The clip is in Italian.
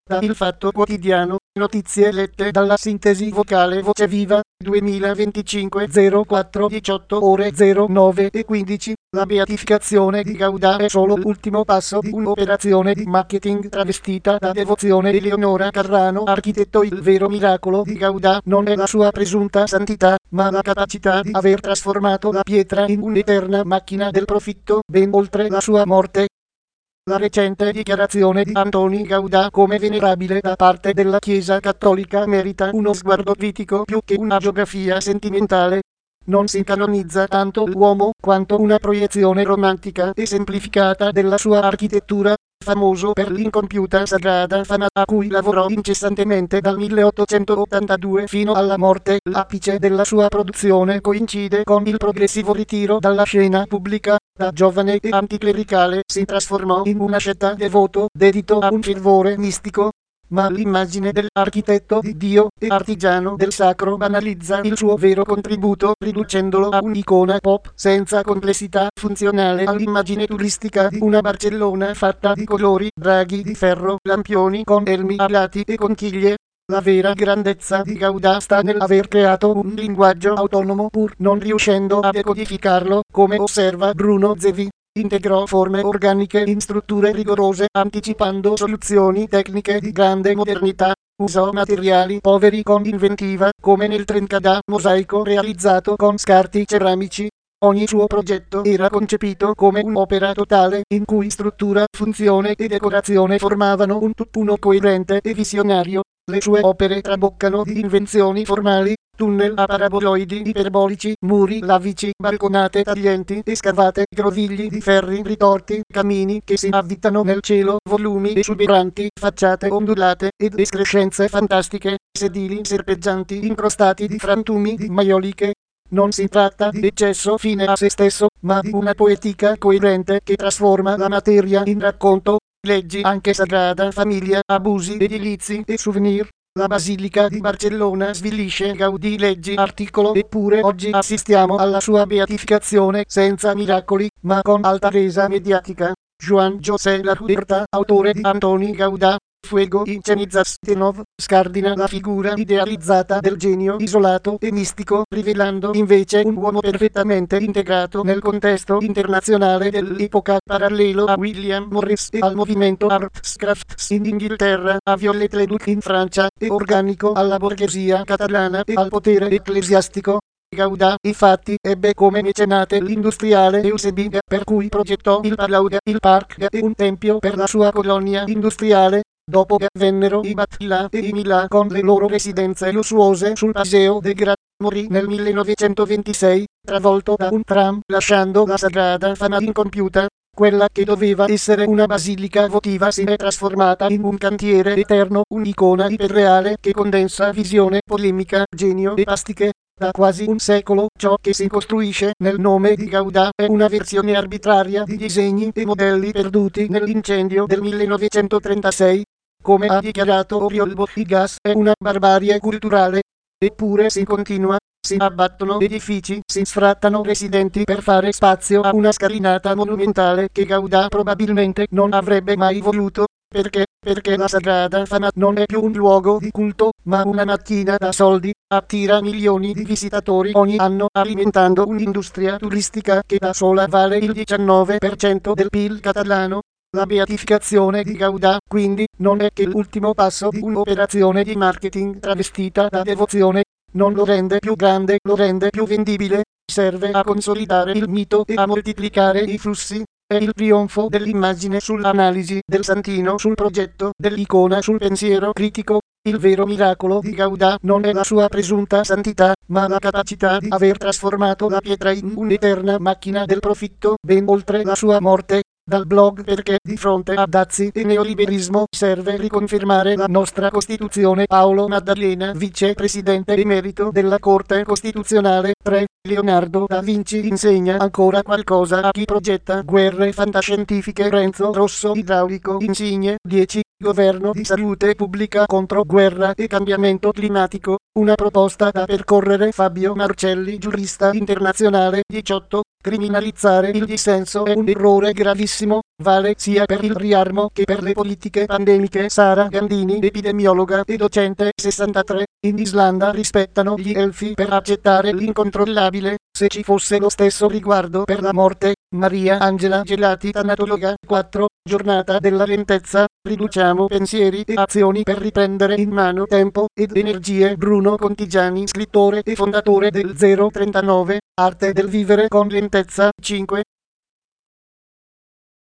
da Il Fatto Quotidiano, notizie lette dalla sintesi vocale Voce Viva, 2025 04 18 ore 09 e 15. La beatificazione di Gauda è solo l'ultimo passo di un'operazione di marketing travestita da devozione. Eleonora Carrano, architetto. Il vero miracolo di Gauda non è la sua presunta santità, ma la capacità di aver trasformato la pietra in un'eterna macchina del profitto, ben oltre la sua morte. La recente dichiarazione di Antoni Gauda come venerabile da parte della Chiesa Cattolica merita uno sguardo critico più che una geografia sentimentale. Non si canonizza tanto l'uomo quanto una proiezione romantica e semplificata della sua architettura, famoso per l'incompiuta Sagrada Fama a cui lavorò incessantemente dal 1882 fino alla morte. L'apice della sua produzione coincide con il progressivo ritiro dalla scena pubblica. Da giovane e anticlericale si trasformò in un asceta devoto, dedito a un fervore mistico. Ma l'immagine dell'architetto di Dio e artigiano del sacro banalizza il suo vero contributo, riducendolo a un'icona pop senza complessità funzionale all'immagine turistica di una Barcellona fatta di colori, draghi di ferro, lampioni con elmi alati e conchiglie. La vera grandezza di Gauda sta nell'aver creato un linguaggio autonomo pur non riuscendo a decodificarlo, come osserva Bruno Zevi. Integrò forme organiche in strutture rigorose, anticipando soluzioni tecniche di grande modernità. Usò materiali poveri con inventiva, come nel Trencadà mosaico realizzato con scarti ceramici. Ogni suo progetto era concepito come un'opera totale, in cui struttura, funzione e decorazione formavano un tutt'uno coerente e visionario. Le sue opere traboccano di invenzioni formali, tunnel a paraboloidi iperbolici, muri lavici, balconate taglienti e scavate, grovigli di ferri ritorti, camini che si avvitano nel cielo, volumi esuberanti, facciate ondulate ed escrescenze fantastiche, sedili serpeggianti incrostati di frantumi di maioliche. Non si tratta di eccesso fine a se stesso, ma di una poetica coerente che trasforma la materia in racconto. Leggi anche Sagrada Famiglia, abusi edilizi e souvenir. La Basilica di Barcellona svilisce Gaudì, leggi articolo. Eppure oggi assistiamo alla sua beatificazione senza miracoli, ma con alta resa mediatica. Juan José Lahuerta, autore di Antoni Gauda, Fuego y cenizas de Nov, scardina la figura idealizzata del genio isolato e mistico, rivelando invece un uomo perfettamente integrato nel contesto internazionale dell'epoca, parallelo a William Morris e al movimento Arts Crafts in Inghilterra, a Viollet Leduc in Francia, e organico alla borghesia catalana e al potere ecclesiastico. Gauda, infatti, ebbe come mecenate l'industriale Eusebia, per cui progettò il Palau, il Parc e un tempio per la sua colonia industriale. Dopo che vennero i Battila e i Milà con le loro residenze lussuose sul Paseo de Gracia, morì nel 1926, travolto da un tram, lasciando la Sagrada Fama incompiuta. Quella che doveva essere una basilica votiva si è trasformata in un cantiere eterno, un'icona iperreale che condensa visione, polemica, genio e pastiche. Da quasi un secolo ciò che si costruisce nel nome di Gauda è una versione arbitraria di disegni e modelli perduti nell'incendio del 1936. Come ha dichiarato Oriol Bohigas, è una barbarie culturale. Eppure si continua. Si abbattono edifici, si sfrattano residenti per fare spazio a una scalinata monumentale che Gauda probabilmente non avrebbe mai voluto. Perché? Perché la Sagrada Fama non è più un luogo di culto, ma una macchina da soldi, attira milioni di visitatori ogni anno, alimentando un'industria turistica che da sola vale il 19% del PIL catalano. La beatificazione di Gauda, quindi, non è che l'ultimo passo di un'operazione di marketing travestita da devozione. Non lo rende più grande, lo rende più vendibile. Serve a consolidare il mito e a moltiplicare i flussi. È il trionfo dell'immagine sull'analisi, del santino sul progetto, dell'icona sul pensiero critico. Il vero miracolo di Gauda non è la sua presunta santità, ma la capacità di aver trasformato la pietra in un'eterna macchina del profitto, ben oltre la sua morte. Dal blog Perché di fronte a dazi e neoliberismo serve riconfermare la nostra Costituzione. Paolo Maddalena, vicepresidente emerito della Corte Costituzionale. 3. Leonardo da Vinci insegna ancora qualcosa a chi progetta guerre fantascientifiche. Renzo Rosso, idraulico Insigne. 10. Governo di salute pubblica contro guerra e cambiamento climatico. Una proposta da percorrere. Fabio Marcelli, giurista internazionale. 18. Criminalizzare il dissenso è un errore gravissimo, vale sia per il riarmo che per le politiche pandemiche. Sara Gandini, epidemiologa e docente. 63. In Islanda rispettano gli elfi per accettare l'incontrollabile, se ci fosse lo stesso riguardo per la morte. Maria Angela Gelati, tanatologa. 4. Giornata della lentezza, riduciamo pensieri e azioni per riprendere in mano tempo ed energie. Bruno Contigiani, scrittore e fondatore del 039, Arte del vivere con lentezza. 5.